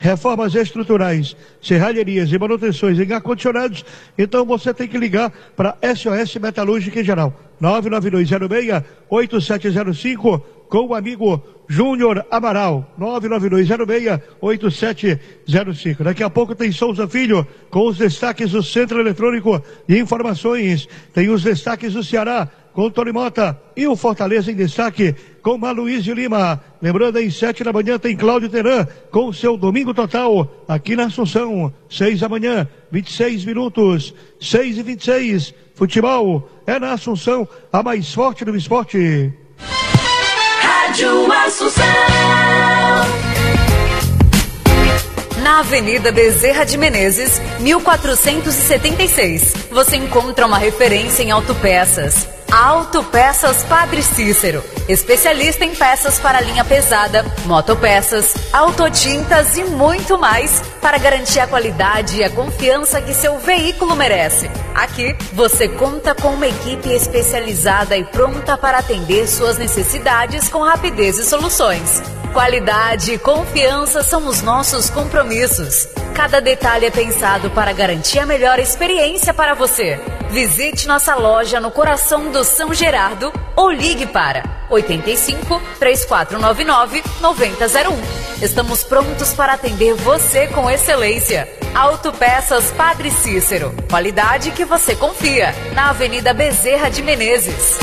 reformas estruturais, serralherias e manutenções em ar-condicionados, então você tem que ligar para SOS Metalúrgica em geral. 99206-8705 com o amigo Júnior Amaral. 99206-8705. Daqui a pouco tem Souza Filho com os destaques do Centro Eletrônico de Informações. Tem os destaques do Ceará com Tony Mota e o Fortaleza em destaque com Maluísio Lima. Lembrando, às 7 da manhã tem Cláudio Teran com o seu Domingo Total aqui na Assunção. 6 da manhã, 26 minutos, 6h26. Futebol é na Assunção, a mais forte do esporte. Rádio Assunção. Na Avenida Bezerra de Menezes, 1476, você encontra uma referência em autopeças. Autopeças Padre Cícero, especialista em peças para linha pesada, motopeças, autotintas e muito mais, para garantir a qualidade e a confiança que seu veículo merece. Aqui, você conta com uma equipe especializada e pronta para atender suas necessidades com rapidez e soluções. Qualidade e confiança são os nossos compromissos. Cada detalhe é pensado para garantir a melhor experiência para você. Visite nossa loja no coração do São Gerardo ou ligue para 85 3499 9001. Estamos prontos para atender você com excelência. Autopeças Padre Cícero. Qualidade que você confia. Na Avenida Bezerra de Menezes.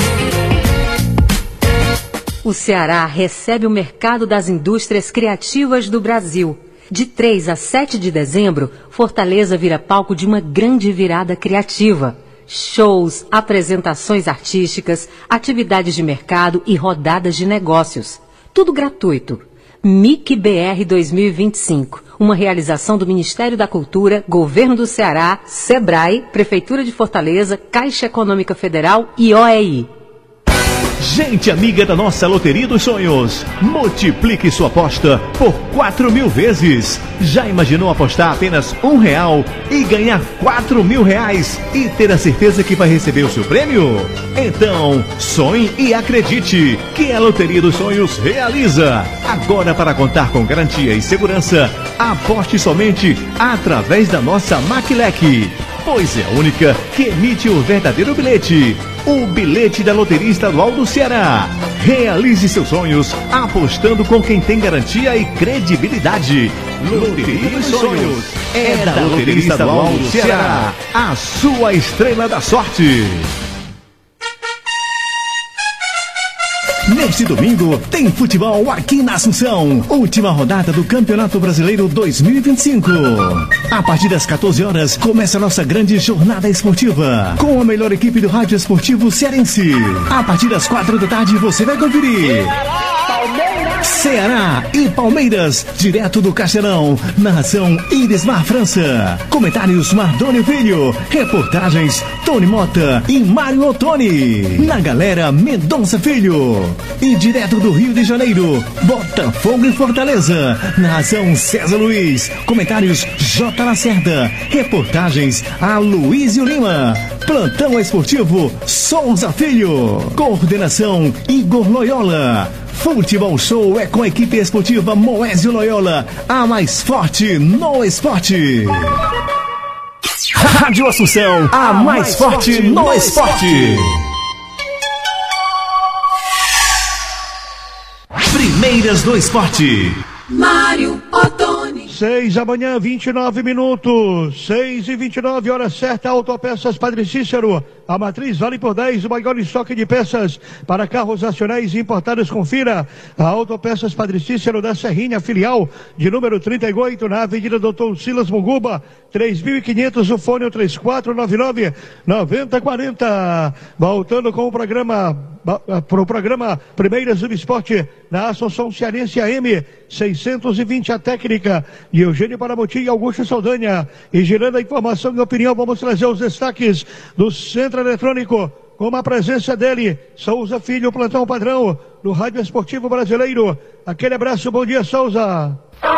O Ceará recebe o mercado das indústrias criativas do Brasil. De 3 a 7 de dezembro, Fortaleza vira palco de uma grande virada criativa. Shows, apresentações artísticas, atividades de mercado e rodadas de negócios. Tudo gratuito. MIC BR 2025, uma realização do Ministério da Cultura, Governo do Ceará, SEBRAE, Prefeitura de Fortaleza, Caixa Econômica Federal e OEI. Gente amiga da nossa Loteria dos Sonhos, multiplique sua aposta por 4.000 vezes. Já imaginou apostar apenas R$1 e ganhar R$4.000 e ter a certeza que vai receber o seu prêmio? Então, sonhe e acredite que a Loteria dos Sonhos realiza. Agora, para contar com garantia e segurança, aposte somente através da nossa Maquilec, pois é a única que emite o verdadeiro bilhete. O bilhete da Loteria Estadual do Ceará. Realize seus sonhos apostando com quem tem garantia e credibilidade. Loteria dos Sonhos é da Loteria Estadual do Ceará, a sua estrela da sorte. Neste domingo tem futebol aqui na Assunção. Última rodada do Campeonato Brasileiro 2025. A partir das 14 horas começa a nossa grande jornada esportiva com a melhor equipe do rádio esportivo cearense. A partir das 4 da tarde você vai conferir Ceará e Palmeiras, direto do Castelão. Narração Irismar França. Comentários Mardônio Filho. Reportagens Tony Mota e Mário Ottoni. Na galera Mendonça Filho. E direto do Rio de Janeiro, Botafogo e Fortaleza. Narração César Luiz. Comentários J. Lacerda. Reportagens Aloysio Lima. Plantão esportivo Souza Filho. Coordenação Igor Loyola. Futebol Show é com a equipe esportiva Moésio Loyola, a mais forte no esporte. Rádio Assunção, a mais forte no esporte. Primeiras do esporte. Mário Ottoni. 6 da manhã, 29 minutos. 6h29, hora certa. Autopeças Padre Cícero. A matriz vale por 10, o maior estoque de peças para carros nacionais e importados. Confira a Autopeças Padre Cícero da Serrinha, filial de número 38, na Avenida Doutor Silas Munguba, 3.500, o fone 3499-9040. Voltando com o programa, para o programa Primeiras do Esporte, na Assunção Cearense AM 620, a técnica de Eugênio Paramotim e Augusto Saldanha. E girando a informação e opinião, vamos trazer os destaques do Centro Eletrônico, com a presença dele, Souza Filho, plantão padrão do Rádio Esportivo Brasileiro. Aquele abraço, bom dia, Souza.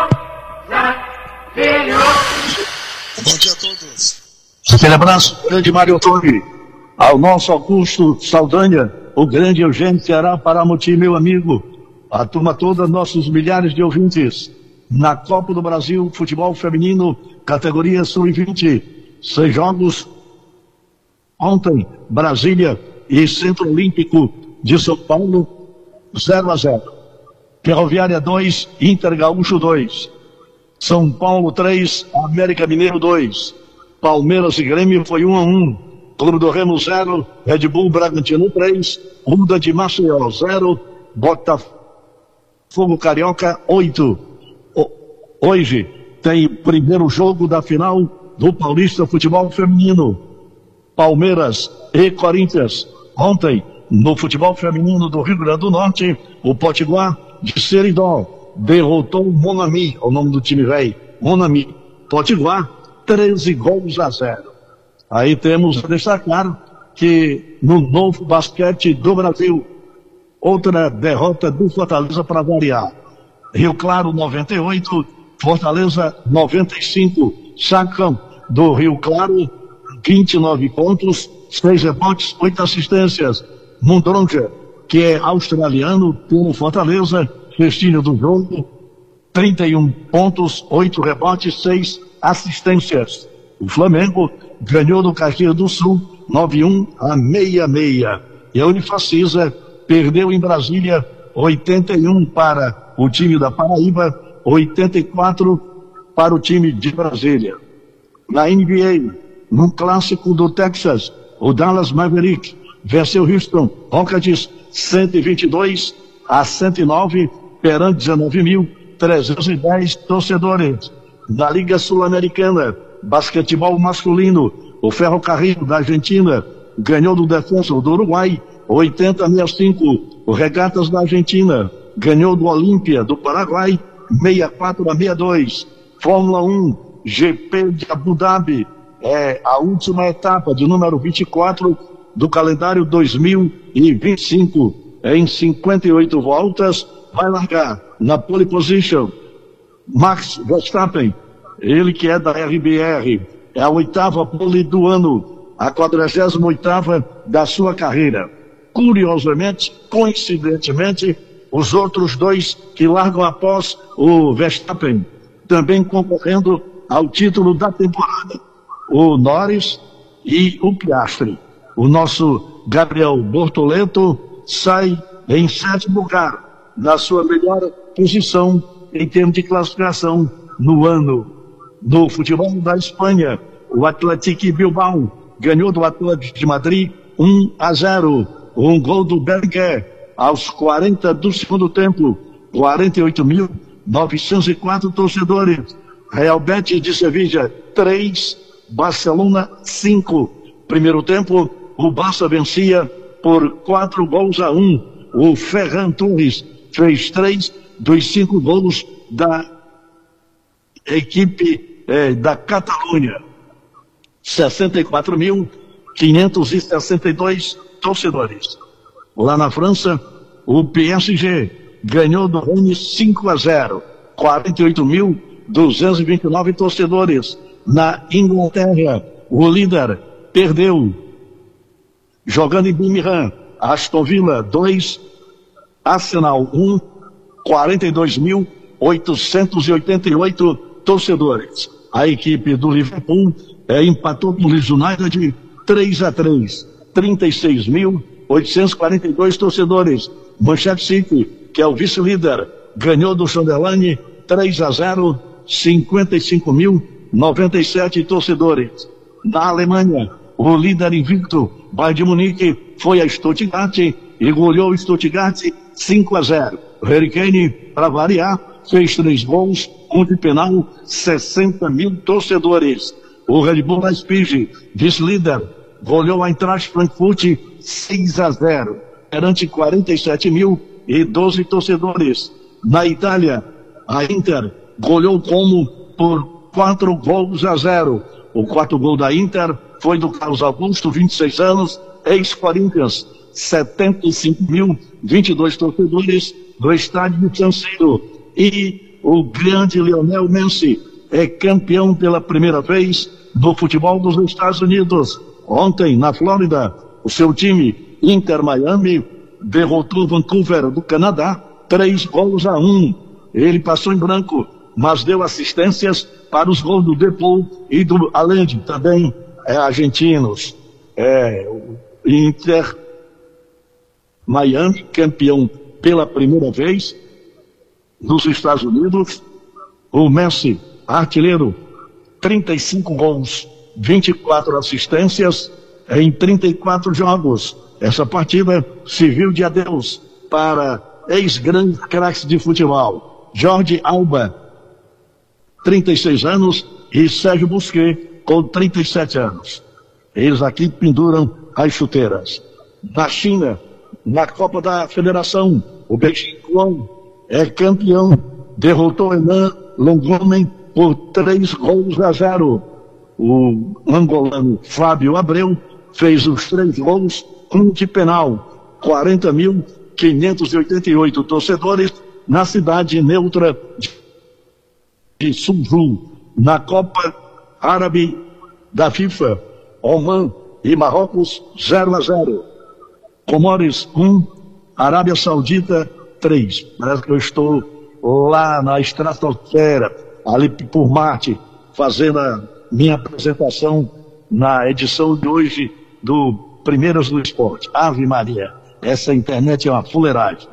Bom dia a todos. Aquele abraço, grande Mário Ottoni, ao nosso Augusto Saldanha, o grande Eugênio Ceará Paramotim, meu amigo, a turma toda, nossos milhares de ouvintes na Copa do Brasil, futebol feminino, categoria sub-20. 6 jogos. Ontem, Brasília e Centro Olímpico de São Paulo, 0-0. Ferroviária 2, Inter Gaúcho 2. São Paulo 3, América Mineiro 2. Palmeiras e Grêmio foi 1-1. Clube do Remo 0, Red Bull Bragantino 3, Ruda de Maceió 0, Botafogo Carioca 8. Hoje tem o primeiro jogo da final do Paulista Futebol Feminino. Palmeiras e Corinthians. Ontem, no futebol feminino do Rio Grande do Norte, o Potiguar de Seridó derrotou o Monami, o nome do time velho, Monami. Potiguar, 13-0. Aí temos a destacar que no novo basquete do Brasil, outra derrota do Fortaleza para variar. Rio Claro 98, Fortaleza 95. Sacam do Rio Claro, 29 pontos, 6 rebotes, 8 assistências. Mundronja, que é australiano, pelo Fortaleza, festinho do jogo, 31 pontos, 8 rebotes, 6 assistências. O Flamengo ganhou do Caxias do Sul 91-66. E a Unifacisa perdeu em Brasília 81 para o time da Paraíba, 84 para o time de Brasília. Na NBA, no clássico do Texas, o Dallas Maverick venceu Houston Rockets 122-109 perante 19.310 torcedores. Na Liga Sul-Americana, basquetebol masculino, o Ferrocarril da Argentina ganhou do Defensor do Uruguai 80-65. O Regatas da Argentina ganhou do Olímpia do Paraguai 64-62. Fórmula 1, GP de Abu Dhabi, é a última etapa de número 24 do calendário 2025. Em 58 voltas, vai largar na pole position Max Verstappen, ele que é da RBR, é a 8ª pole do ano, a 48ª da sua carreira. Curiosamente, coincidentemente, os outros 2 que largam após o Verstappen, também concorrendo ao título da temporada, o Norris e o Piastri. O nosso Gabriel Bortoleto sai em 7º lugar, na sua melhor posição em termos de classificação no ano. No futebol da Espanha, o Atlético Bilbao ganhou do Atlético de Madrid 1-0. Um gol do Berger aos 40 do segundo tempo. 48.904 torcedores. Real Betis de Sevilla 3, Barcelona 5. Primeiro tempo, o Barça vencia por 4-1. O Ferran Torres fez 3 dos 5 gols da equipe da Catalunha. 64.562 torcedores. Lá na França, o PSG ganhou do Rennes 5-0. 48.229 torcedores. Na Inglaterra, o líder perdeu. Jogando em Birmingham, Aston Villa 2, Arsenal 1, 42.888 torcedores. A equipe do Liverpool empatou com o Leeds United 3-3, 36.842 torcedores. Manchester City, que é o vice-líder, ganhou do Sunderland 3-0, 55.097 torcedores. Na Alemanha, o líder invicto, Bayern de Munique, foi a Stuttgart e goleou o Stuttgart 5-0. Harry Kane, para variar, fez 3 gols, 1 de penal, 60.000 torcedores. O Red Bull Leipzig, vice-líder, goleou a Eintracht Frankfurt 6-0, perante 47.012 torcedores. Na Itália, a Inter goleou Como por 4-0. O 4º gol da Inter foi do Carlos Augusto, 26 anos, ex-Corinthians, 75.022 torcedores do estádio de San Siro. E o grande Lionel Messi é campeão pela primeira vez do futebol dos Estados Unidos. Ontem, na Flórida, o seu time, Inter Miami, derrotou Vancouver do Canadá 3-1. Ele passou em branco mas deu assistências para os gols do Depou e do Allende, também argentinos. Inter Miami, campeão pela primeira vez nos Estados Unidos. O Messi, artilheiro, 35 gols, 24 assistências em 34 jogos. Essa partida serviu de adeus para ex-grandes craques de futebol. Jorge Alba, 36 anos, e Sérgio Busquets, com 37 anos. Eles aqui penduram as chuteiras. Na China, na Copa da Federação, o Beijing Guan é campeão, derrotou Henan Longomen por 3-0. O angolano Fábio Abreu fez os 3 gols, um de penal. 40.588 torcedores na cidade neutra de Suzhou. Na Copa Árabe da FIFA, Oman e Marrocos 0-0. Comores 1, Arábia Saudita 3. Parece que eu estou lá na estratosfera, ali por Marte, fazendo a minha apresentação na edição de hoje do Primeiras do Esporte. Ave Maria, essa internet é uma fuleiragem.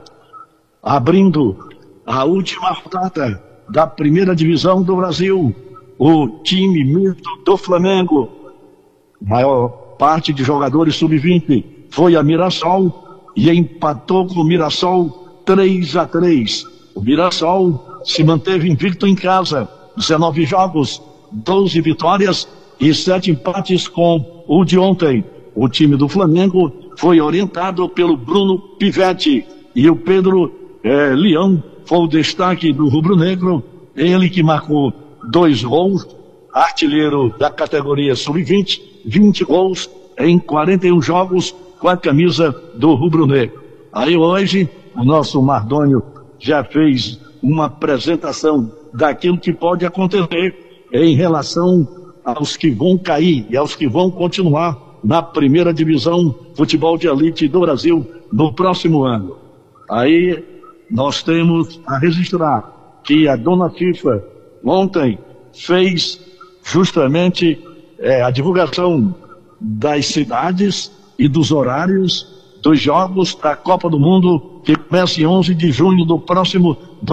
Abrindo a última rodada da primeira divisão do Brasil, o time misto do Flamengo, maior parte de jogadores sub-20, foi a Mirassol e empatou com o Mirassol 3-3. O Mirassol se manteve invicto em casa, 19 jogos, 12 vitórias e 7 empates com o de ontem. O time do Flamengo foi orientado pelo Bruno Pivetti e o Pedro Leão foi o destaque do rubro-negro, ele que marcou 2 gols, artilheiro da categoria sub-20, 20 gols em 41 jogos com a camisa do rubro-negro. Aí hoje o nosso Mardônio já fez uma apresentação daquilo que pode acontecer em relação aos que vão cair e aos que vão continuar na primeira divisão futebol de elite do Brasil no próximo ano. Aí nós temos a registrar que a dona FIFA ontem fez justamente a divulgação das cidades e dos horários dos jogos da Copa do Mundo, que começa em 11 de junho do próximo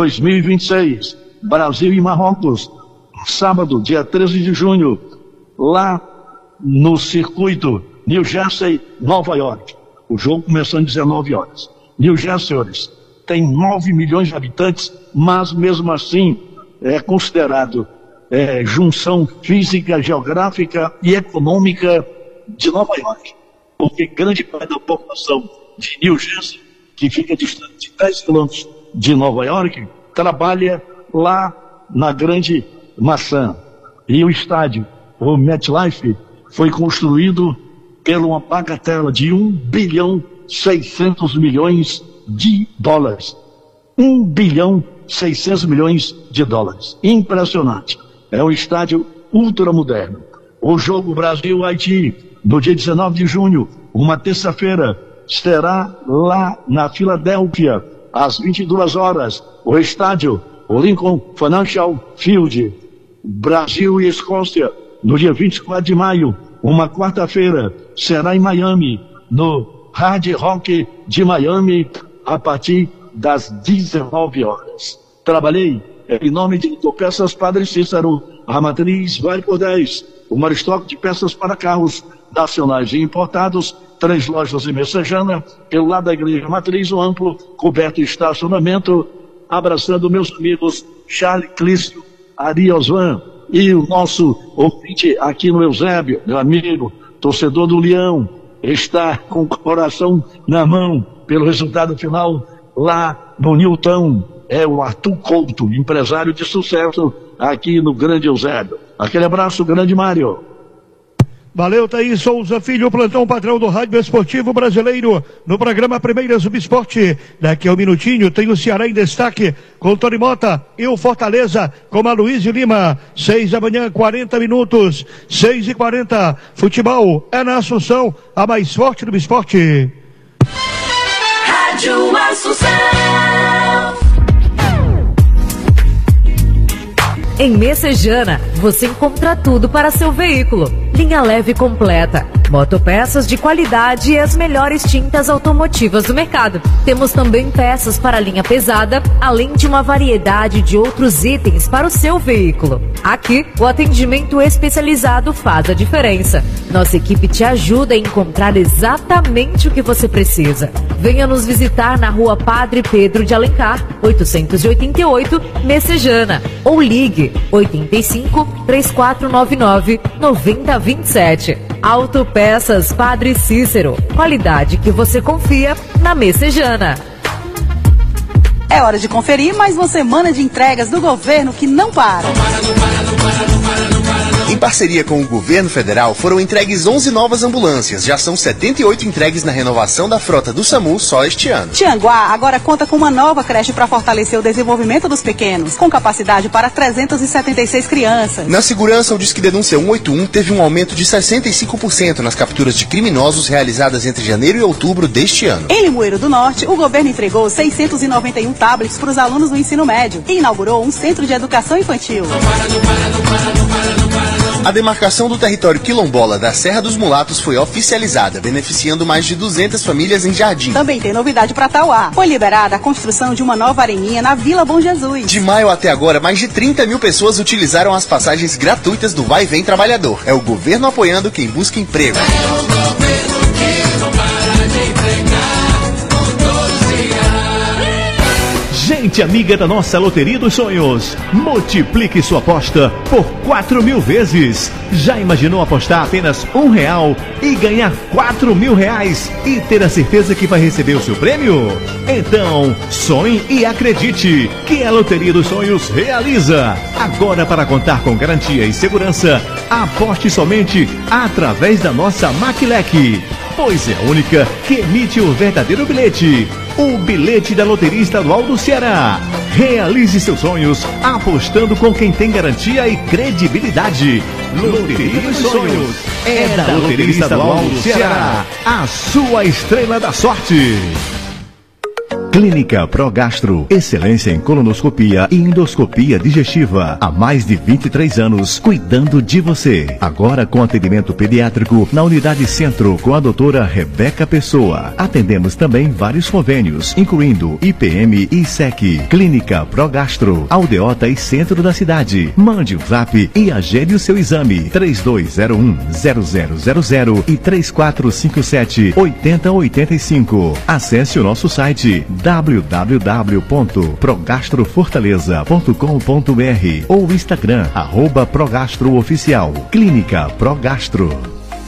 2026. Brasil e Marrocos, sábado, dia 13 de junho, lá no circuito New Jersey, Nova York. O jogo começando às 19 horas. New Jersey, senhores, tem 9 milhões de habitantes, mas mesmo assim é considerado junção física, geográfica e econômica de Nova York, porque grande parte da população de New Jersey, que fica distante de 10 quilômetros de Nova York, trabalha lá na Grande Maçã. E o estádio, o MetLife, foi construído pela uma bagatela de $1,6 bilhão. 1,6 bilhão. Impressionante. É um estádio ultramoderno. O jogo Brasil-Haiti, no dia 19 de junho, uma terça-feira, será lá na Filadélfia, às 22 horas. O estádio, o Lincoln Financial Field. Brasil e Escócia, no dia 24 de maio, uma quarta-feira, será em Miami, no Hard Rock de Miami, a partir das 19 horas. Trabalhei em nome de Autopeças Padre Cícero, a matriz vai por 10, o maior estoque de peças para carros nacionais e importados, 3 lojas em Messejana, pelo lado da Igreja Matriz, o amplo, coberto estacionamento, abraçando meus amigos Charles Clício, Ari Osvan e o nosso ouvinte aqui no Eusébio, meu amigo, torcedor do Leão, está com o coração na mão pelo resultado final lá no Newton. É o Arthur Couto, empresário de sucesso aqui no Grande Eusébio. Aquele abraço, grande Mário. Valeu, Thaís Souza Filho, plantão padrão do Rádio Esportivo Brasileiro, no programa Primeira Subesporte. Daqui a um minutinho tem o Ceará em destaque, com o Tony Mota e o Fortaleza, com a Luísio Lima. 6 da manhã, 40 minutos, 6h40. Futebol é na Assunção, a mais forte do esporte. Rádio Assunção. Em Messejana, você encontra tudo para seu veículo. Linha leve completa, motopeças de qualidade e as melhores tintas automotivas do mercado. Temos também peças para linha pesada, além de uma variedade de outros itens para o seu veículo. Aqui, o atendimento especializado faz a diferença. Nossa equipe te ajuda a encontrar exatamente o que você precisa. Venha nos visitar na Rua Padre Pedro de Alencar, 888, Messejana, ou ligue 85 3499 9027. Autopeças Padre Cícero, qualidade que você confia na Messejana. É hora de conferir mais uma semana de entregas do governo que não para. Em parceria com o governo federal, foram entregues 11 novas ambulâncias. Já são 78 entregues na renovação da frota do SAMU só este ano. Tianguá agora conta com uma nova creche para fortalecer o desenvolvimento dos pequenos, com capacidade para 376 crianças. Na segurança, o Disque Denúncia 181 teve um aumento de 65% nas capturas de criminosos realizadas entre janeiro e outubro deste ano. Em Limoeiro do Norte, o governo entregou 691 tablets para os alunos do ensino médio e inaugurou um centro de educação infantil. A demarcação do território quilombola da Serra dos Mulatos foi oficializada, beneficiando mais de 200 famílias em Jardim. Também tem novidade para Tauá. Foi liberada a construção de uma nova areninha na Vila Bom Jesus. De maio até agora, mais de 30 mil pessoas utilizaram as passagens gratuitas do Vai e Vem Trabalhador. É o governo apoiando quem busca emprego. É o governo que não para de entregar com todos Gente amiga da nossa Loteria dos Sonhos, multiplique sua aposta por 4.000 vezes. Já imaginou apostar apenas R$1 e ganhar R$4.000 e ter a certeza que vai receber o seu prêmio? Então, sonhe e acredite que a Loteria dos Sonhos realiza. Agora, para contar com garantia e segurança, aposte somente através da nossa Maquilec, pois é a única que emite o verdadeiro bilhete. O bilhete da Loteria Estadual do Ceará. Realize seus sonhos apostando com quem tem garantia e credibilidade. Loteria dos Sonhos é da Loteria Estadual do Ceará, a sua estrela da sorte. Clínica Progastro, excelência em colonoscopia e endoscopia digestiva. Há mais de 23 anos, cuidando de você. Agora com atendimento pediátrico na Unidade Centro com a doutora Rebeca Pessoa. Atendemos também vários convênios, incluindo IPM e ISEC. Clínica Progastro, Aldeota e centro da cidade. Mande o zap e agende o seu exame. 3201-0000 e 3457-8085. Acesse o nosso site www.progastrofortaleza.com.br ou Instagram, @progastrooficial. Clínica Progastro.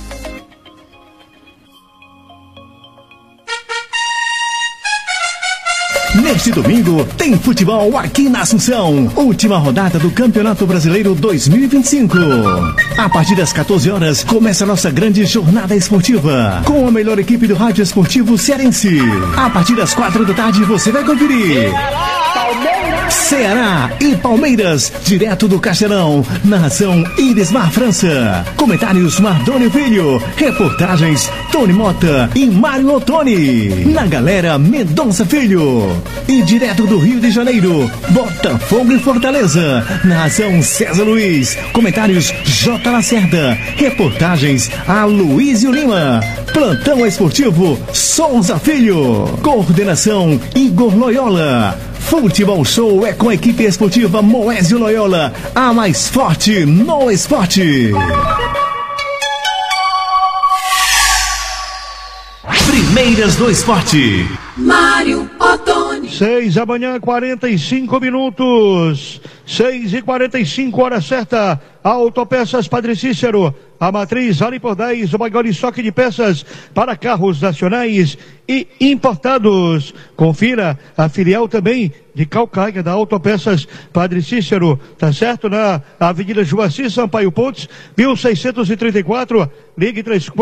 Neste domingo, tem futebol aqui na Assunção. Última rodada do Campeonato Brasileiro 2025. A partir das 14 horas, começa a nossa grande jornada esportiva. Com a melhor equipe do rádio esportivo cearense. A partir das 4 da tarde, você vai conferir Ceará e Palmeiras, direto do Castelão. Narração Irismar França. Comentários Mardônio Filho. Reportagens Tony Mota e Mário Ottoni. Na galera Mendonça Filho. E direto do Rio de Janeiro, Botafogo e Fortaleza. Narração César Luiz. Comentários J. Lacerda. Reportagens Aloysio Lima. Plantão esportivo Souza Filho. Coordenação Igor Loyola. Futebol Show é com a equipe esportiva Moésio Loyola, a mais forte no esporte. Primeiras do esporte. Mário Ottoni. 6h45. 6h45, hora certa. Autopeças Padre Cícero. A matriz vale por 10, o maior estoque de peças para carros nacionais e importados. Confira a filial também de Calcaia da Autopeças Padre Cícero, tá certo? Na Avenida Joaci Sampaio Pontes, 1634, ligue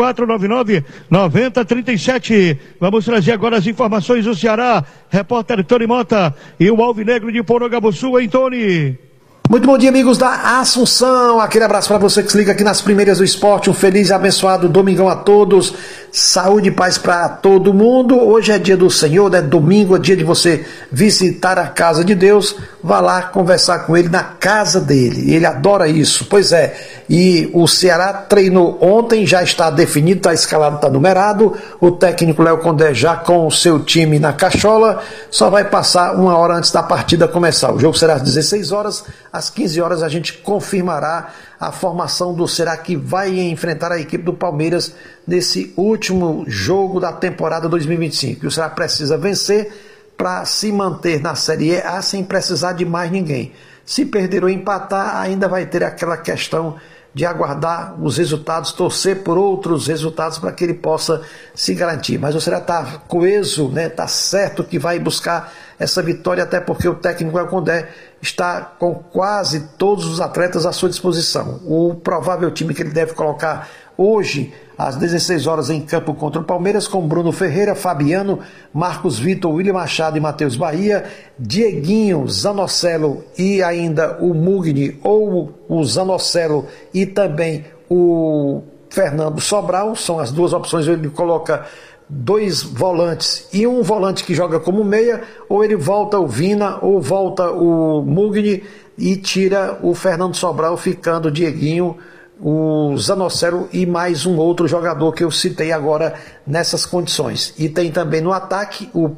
3499-9037. Vamos trazer agora as informações do Ceará. Repórter Tony Mota e o Alvinegro de Porongabuçu, hein, Tony? Muito bom dia, amigos da Assunção. Aquele abraço para você que se liga aqui nas Primeiras do Esporte. Um feliz e abençoado domingão a todos. saúde e paz para todo mundo. Hoje é dia do Senhor, né? Domingo é dia de você visitar a casa de Deus. Vá lá conversar com ele na casa dele. Ele adora isso. Pois é. E o Ceará treinou ontem, já está definido, está escalado, está numerado. O técnico Léo Condé já com o seu time na cachola. Só vai passar uma hora antes da partida começar. O jogo será às 16 horas. Às 15 horas a gente confirmará a formação do Ceará, que vai enfrentar a equipe do Palmeiras nesse último jogo da temporada 2025. E o Ceará precisa vencer para se manter na Série A sem precisar de mais ninguém. Se perder ou empatar, ainda vai ter aquela questão de aguardar os resultados, torcer por outros resultados para que ele possa se garantir. Mas o Ceará está coeso, né? Está certo que vai buscar essa vitória, até porque o técnico Léo Condé está com quase todos os atletas à sua disposição. O provável time que ele deve colocar hoje, às 16 horas, em campo contra o Palmeiras, com Bruno Ferreira, Fabiano, Marcos Vitor, William Machado e Matheus Bahia, Dieguinho, Zanocelo e ainda o Mugni, ou o Zanocelo e também o Fernando Sobral. São as duas opções. Ele coloca 2 volantes e um volante que joga como meia, ou ele volta o Vina ou volta o Mugni e tira o Fernando Sobral, ficando o Dieguinho, o Zanocelo e mais um outro jogador que eu citei agora nessas condições. E tem também no ataque o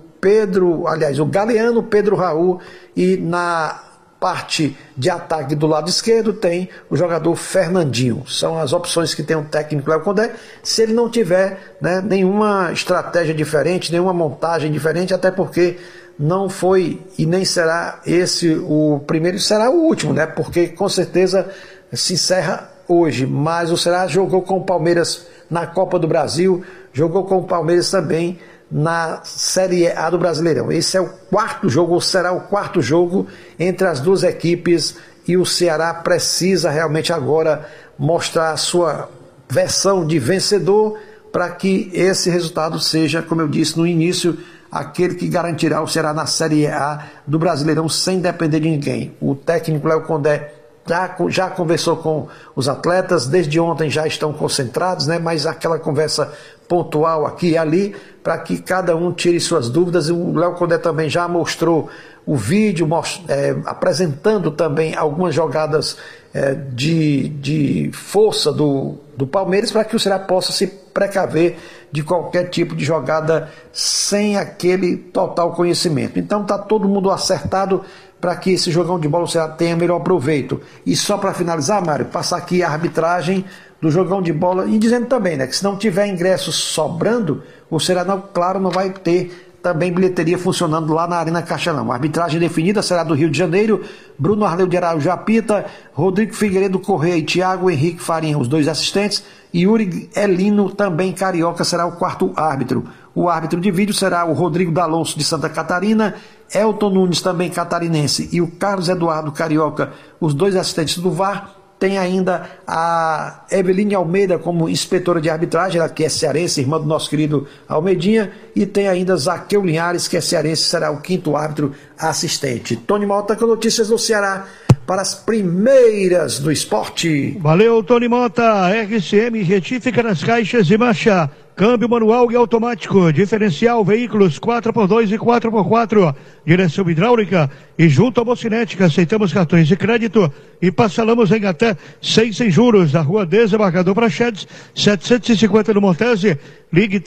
o Galeano, Pedro Raul, e na parte de ataque do lado esquerdo tem o jogador Fernandinho. São as opções que tem o técnico Léo Condé, se ele não tiver, né, nenhuma estratégia diferente, nenhuma montagem diferente, até porque não foi e nem será esse o primeiro, será o último, né, porque com certeza se encerra hoje. Mas o Ceará jogou com o Palmeiras na Copa do Brasil, jogou com o Palmeiras também na Série A do Brasileirão. Esse é o 4º jogo, ou será o 4º jogo entre as duas equipes, e o Ceará precisa realmente agora mostrar a sua versão de vencedor para que esse resultado seja, como eu disse no início, aquele que garantirá o Ceará na Série A do Brasileirão sem depender de ninguém. O técnico Léo Condé já conversou com os atletas, desde ontem já estão concentrados, né? Mas aquela conversa pontual aqui e ali, para que cada um tire suas dúvidas. E o Léo Condé também já mostrou o vídeo, apresentando também algumas jogadas de força do Palmeiras, para que o Ceará possa se precaver de qualquer tipo de jogada sem aquele total conhecimento. Então está todo mundo acertado para que esse jogão de bola o Ceará tenha melhor proveito. E só para finalizar, Mário, passar aqui a arbitragem do jogão de bola, e dizendo também, né, que se não tiver ingressos sobrando, o Ceará, não vai ter também bilheteria funcionando lá na Arena Castelão. A arbitragem definida será do Rio de Janeiro: Bruno Arleu de Araújo apita, Rodrigo Figueiredo Correia e Thiago Henrique Farinha, os 2 assistentes, e Yuri Elino, também carioca, será o 4º árbitro. O árbitro de vídeo será o Rodrigo D'Alonso, de Santa Catarina, Elton Nunes, também catarinense, e o Carlos Eduardo Carioca, os 2 assistentes do VAR. Tem ainda a Eveline Almeida como inspetora de arbitragem, ela que é cearense, irmã do nosso querido Almeidinha, e tem ainda Zaqueu Linhares, que é cearense, será o 5º árbitro assistente. Tony Mota com notícias do Ceará para as primeiras do esporte. Valeu, Tony Mota. RCM retifica nas caixas e marcha. Câmbio manual e automático, diferencial, veículos 4x2 e 4x4, direção hidráulica e junto à Mocinética. Aceitamos cartões de crédito e parcelamos em até 6 sem juros. Na Rua Desembargador Prachedes, 750 no Montese. Ligue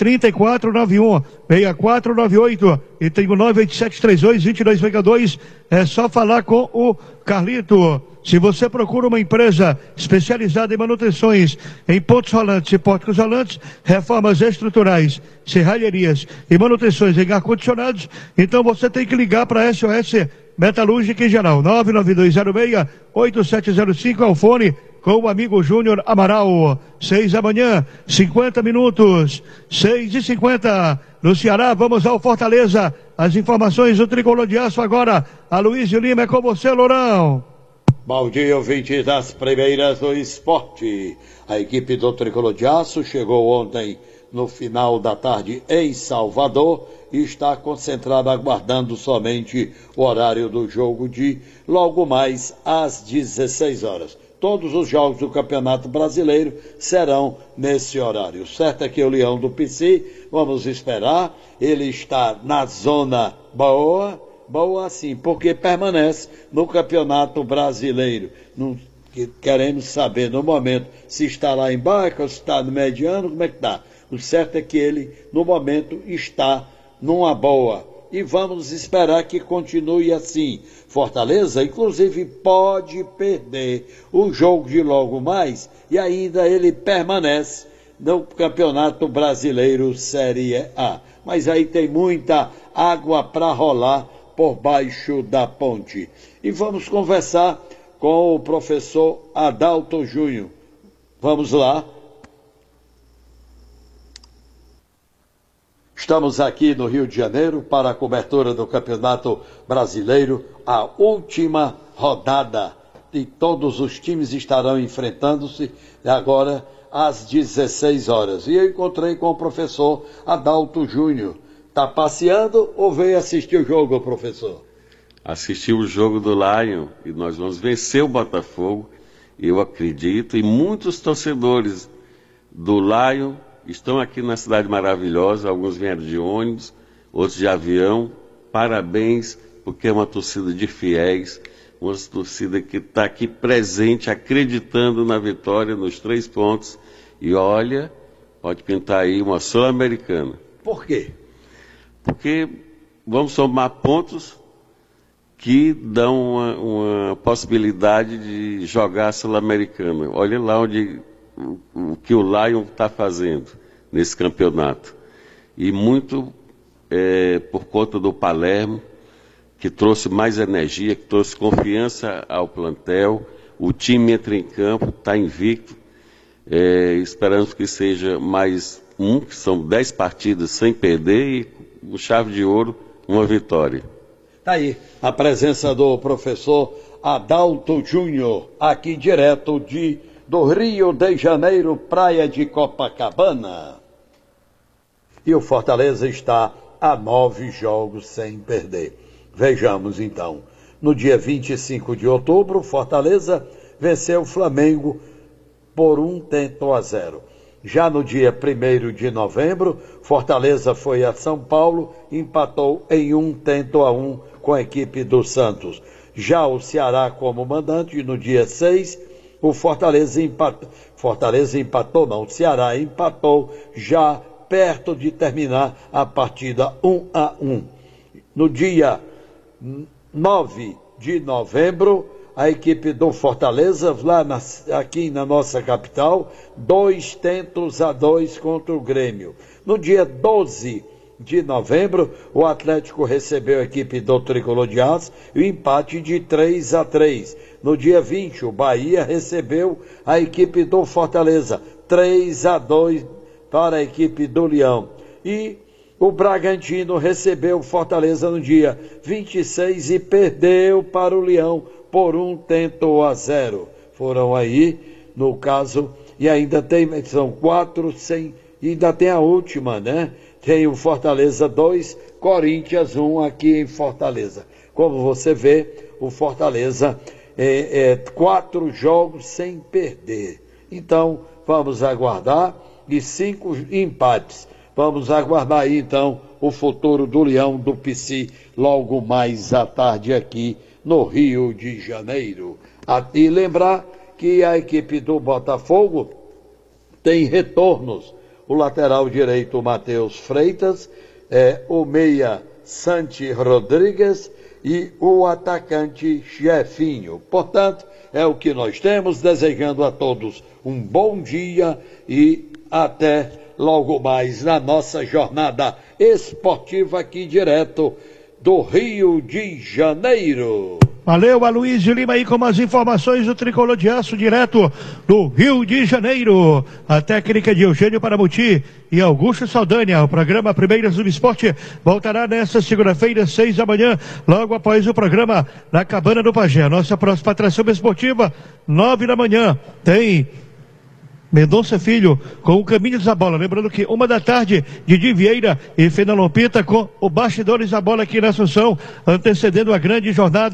3491-6498 e tem o 98732-2262. É só falar com o Carlito. Se você procura uma empresa especializada em manutenções em pontos rolantes e pórticos rolantes, reformas estruturais, serralherias e manutenções em ar-condicionados, então você tem que ligar para a SOS Metalúrgica em geral. 99206-8705 ao fone com o amigo Júnior Amaral. 6 da manhã, 50 minutos, 6h50. No Ceará, vamos ao Fortaleza. As informações do Tricolor de Aço agora. A Luísio Lima é com você, Lourão. Bom dia, ouvintes das primeiras do esporte. A equipe do Tricolor de Aço chegou ontem no final da tarde em Salvador e está concentrada aguardando somente o horário do jogo de logo mais às 16 horas. Todos os jogos do Campeonato Brasileiro serão nesse horário. Certo é que o Leão do PC, vamos esperar, ele está na zona boa sim, porque permanece no Campeonato Brasileiro. Não queremos saber no momento se está lá embaixo, ou se está no mediano, como é que está. O certo é que ele, no momento, está numa boa. E vamos esperar que continue assim. Fortaleza, inclusive, pode perder o jogo de logo mais e ainda ele permanece no Campeonato Brasileiro Série A. Mas aí tem muita água para rolar por baixo da ponte. E vamos conversar com o professor Adalto Júnior. Vamos lá. Estamos aqui no Rio de Janeiro para a cobertura do Campeonato Brasileiro, a última rodada. E todos os times estarão enfrentando-se agora às 16 horas. E eu encontrei com o professor Adalto Júnior. Está passeando ou veio assistir o jogo, professor? Assisti o jogo do Lion e nós vamos vencer o Botafogo. Eu acredito, e muitos torcedores do Lion estão aqui na cidade maravilhosa, alguns vieram de ônibus, outros de avião. Parabéns, porque é uma torcida de fiéis, uma torcida que está aqui presente, acreditando na vitória, nos 3 pontos. E olha, pode pintar aí uma Sul-Americana. Por quê? Porque vamos somar pontos que dão uma possibilidade de jogar a Sul-Americana. Olha lá o que o Lion está fazendo nesse campeonato. E muito por conta do Palermo, que trouxe mais energia, que trouxe confiança ao plantel. O time entra em campo, está invicto. Esperamos que seja mais que são 10 partidas sem perder e com chave de ouro, uma vitória. Está aí a presença do professor Adalto Júnior, aqui direto do Rio de Janeiro, praia de Copacabana. E o Fortaleza está a 9 jogos sem perder. Vejamos então. No dia 25 de outubro, o Fortaleza venceu o Flamengo por 1-0. Já no dia 1º de novembro, Fortaleza foi a São Paulo e empatou em 1-1 com a equipe do Santos. Já o Ceará como mandante, no dia 6, o o Ceará empatou já perto de terminar a partida 1-1. No dia 9 de novembro, a equipe do Fortaleza, aqui na nossa capital, 2-2 contra o Grêmio. No dia 12 de novembro, o Atlético recebeu a equipe do Tricolor de Aço e o empate de 3-3. No dia 20, o Bahia recebeu a equipe do Fortaleza, 3-2 para a equipe do Leão. E o Bragantino recebeu o Fortaleza no dia 26 e perdeu para o Leão por 1-0. Foram aí, no caso, e ainda são 4 sem, e ainda tem a última, né? Tem o Fortaleza 2, Corinthians 1 aqui em Fortaleza. Como você vê, o Fortaleza 4 jogos sem perder. Então, vamos aguardar, e 5 empates. Vamos aguardar aí, então, o futuro do Leão do PC logo mais à tarde aqui no Rio de Janeiro. E lembrar que a equipe do Botafogo tem retornos. O lateral direito, Matheus Freitas, o meia, Santi Rodrigues e o atacante, Jefinho. Portanto, é o que nós temos, desejando a todos um bom dia e até logo mais na nossa jornada esportiva aqui direto do Rio de Janeiro. Valeu, Aloysio Lima aí com as informações do Tricolor de Aço direto do Rio de Janeiro. A técnica de Eugênio Paramuti e Augusto Saldanha. O programa Primeiras do Esporte voltará nesta segunda-feira, 6 da manhã, logo após o programa na Cabana do Pajé. Nossa próxima atração esportiva, 9 da manhã, tem Mendonça Filho com o Caminhos da Bola. Lembrando que 1 da tarde, Didi Vieira e Fernando Lompita com o Bastidores da Bola aqui na Assunção, antecedendo a grande jornada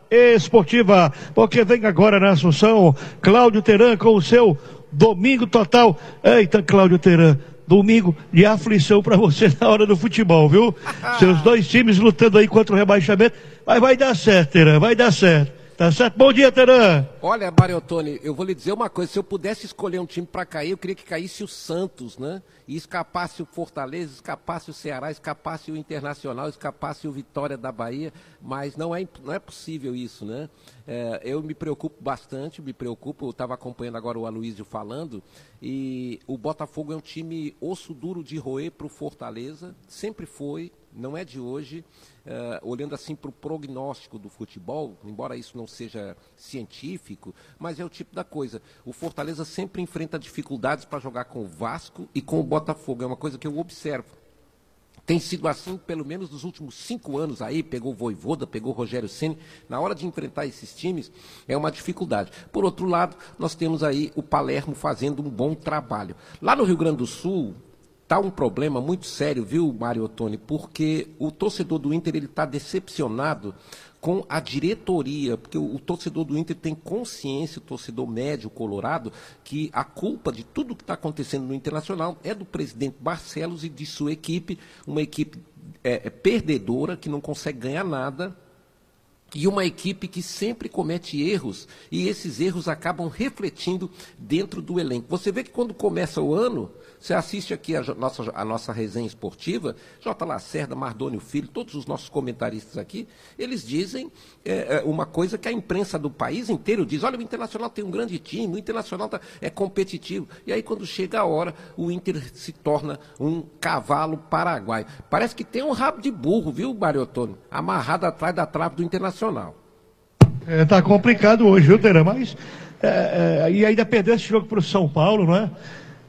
Esportiva, porque vem agora na Assunção, Cláudio Teran com o seu Domingo Total. Eita, Cláudio Teran, domingo de aflição pra você na hora do futebol, viu? Seus dois times lutando aí contra o rebaixamento, mas vai dar certo, Teran, vai dar certo. Tá certo? Bom dia, Teran. Olha, Mariotone, eu vou lhe dizer uma coisa, se eu pudesse escolher um time para cair, eu queria que caísse o Santos, né? E escapasse o Fortaleza, escapasse o Ceará, escapasse o Internacional, escapasse o Vitória da Bahia, mas não é possível isso, né? Eu me preocupo bastante, eu estava acompanhando agora o Aloysio falando, e o Botafogo é um time osso duro de roer para o Fortaleza, sempre foi, não é de hoje. Olhando assim para o prognóstico do futebol, embora isso não seja científico, mas é o tipo da coisa. O Fortaleza sempre enfrenta dificuldades para jogar com o Vasco e com o Botafogo. É uma coisa que eu observo. Tem sido assim pelo menos nos últimos 5 anos aí, pegou o Vojvoda, pegou o Rogério Ceni. Na hora de enfrentar esses times, é uma dificuldade. Por outro lado, nós temos aí o Palermo fazendo um bom trabalho. Lá no Rio Grande do Sul, está um problema muito sério, viu, Mário Ottoni? Porque o torcedor do Inter está decepcionado com a diretoria, porque o torcedor do Inter tem consciência, o torcedor médio colorado, que a culpa de tudo que está acontecendo no Internacional é do presidente Barcelos e de sua equipe, uma equipe perdedora, que não consegue ganhar nada, e uma equipe que sempre comete erros, e esses erros acabam refletindo dentro do elenco. Você vê que quando começa o ano, você assiste aqui a nossa resenha esportiva, J. Lacerda, Mardônio Filho, todos os nossos comentaristas aqui, eles dizem uma coisa que a imprensa do país inteiro diz: olha, o Internacional tem um grande time, o Internacional é competitivo. E aí quando chega a hora, o Inter se torna um cavalo paraguaio. Parece que tem um rabo de burro, viu, Mário Ottoni? Amarrado atrás da trave do Internacional. Tá complicado hoje, viu, Teran? Mas e ainda perdeu esse jogo para o São Paulo, não é?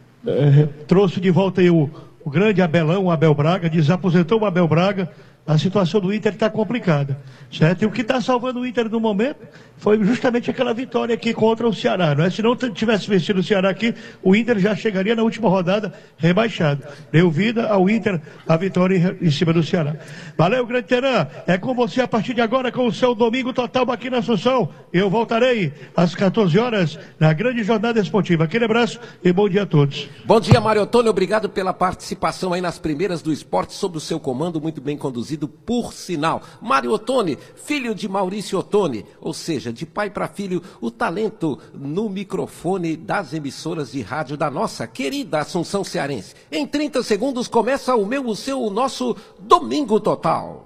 Trouxe de volta aí o grande Abelão, o Abel Braga, desaposentou o Abel Braga. A situação do Inter está complicada, certo? E o que está salvando o Inter no momento foi justamente aquela vitória aqui contra o Ceará, não é? Se não tivesse vencido o Ceará aqui, o Inter já chegaria na última rodada rebaixado. Deu vida ao Inter a vitória em cima do Ceará. Valeu, grande Teran. É com você a partir de agora com o seu Domingo Total aqui na Assunção. Eu voltarei às 14 horas na grande jornada esportiva. Aquele abraço e bom dia a todos. Bom dia, Mário Ottoni. Obrigado pela participação aí nas primeiras do esporte sob o seu comando, muito bem conduzido, por sinal. Mário Ottoni, filho de Maurício Ottoni, ou seja, de pai para filho, o talento no microfone das emissoras de rádio da nossa querida Assunção Cearense. Em 30 segundos começa o nosso Domingo Total.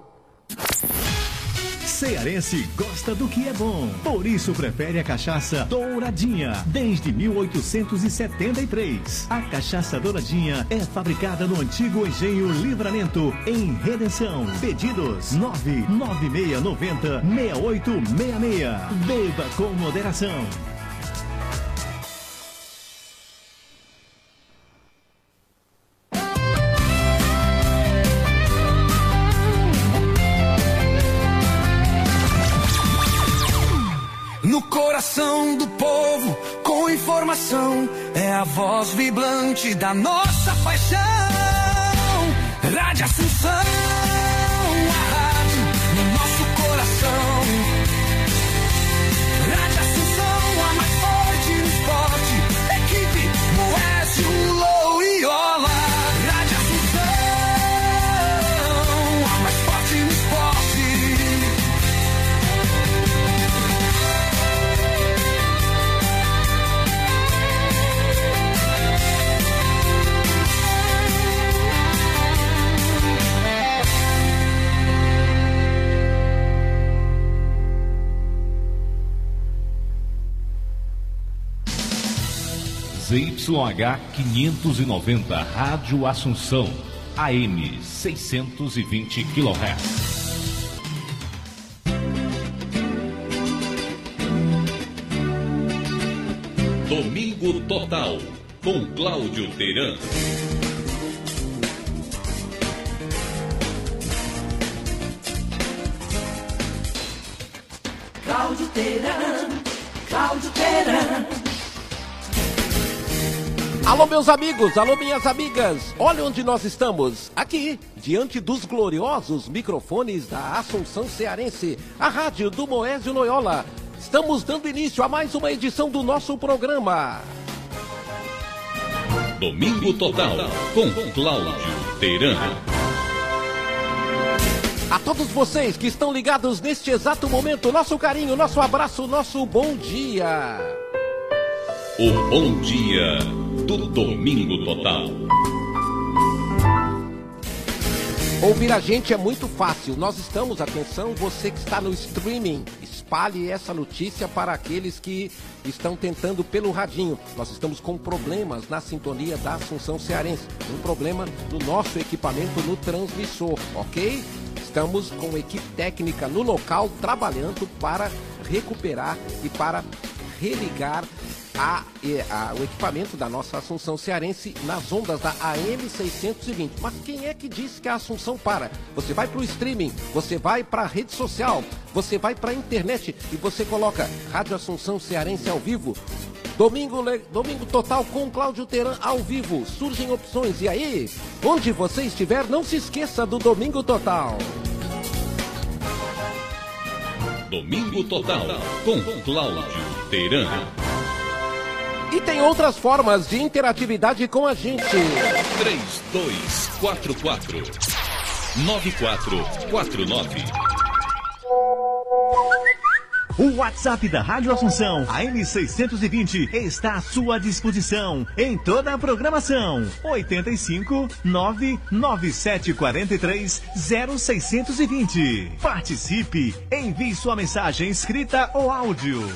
Cearense gosta do que é bom, por isso prefere a cachaça Douradinha, desde 1873. A cachaça Douradinha é fabricada no antigo engenho Livramento, em Redenção. Pedidos 99690-6866. Beba com moderação. No coração do povo, com informação, é a voz vibrante da nossa paixão. Rádio Assunção, a rádio no nosso coração. Rádio Assunção, a mais forte no esporte. Equipe Moésio, Lou e Ola. Rádio Assunção, a mais forte no esporte. ZYH 590, Rádio Assunção, AM 620 kHz. Domingo Total, com Cláudio Teran. Cláudio Teran. Alô, meus amigos, alô, minhas amigas, olha onde nós estamos, aqui, diante dos gloriosos microfones da Assunção Cearense, a rádio do Moésio Loyola. Estamos dando início a mais uma edição do nosso programa. Domingo Total, com Cláudio Teran. A todos vocês que estão ligados neste exato momento, nosso carinho, nosso abraço, nosso bom dia. O bom dia do Domingo Total. Ouvir a gente é muito fácil. Nós estamos, atenção, você que está no streaming, espalhe essa notícia para aqueles que estão tentando pelo radinho. Nós estamos com problemas na sintonia da Assunção Cearense. Um problema no nosso equipamento no transmissor, ok? Estamos com a equipe técnica no local trabalhando para recuperar e para religar o equipamento da nossa Assunção Cearense nas ondas da AM 620. Mas quem é que disse que a Assunção para? Você vai para o streaming, você vai para a rede social, você vai para a internet e você coloca Rádio Assunção Cearense ao vivo. Domingo Total com Cláudio Teran ao vivo. Surgem opções. E aí, onde você estiver, não se esqueça do Domingo Total. Domingo Total com Cláudio Teran. E tem outras formas de interatividade com a gente. 3244-9449. O WhatsApp da Rádio Assunção, a M620, está à sua disposição em toda a programação. 85 99743 0620. Participe, envie sua mensagem escrita ou áudio.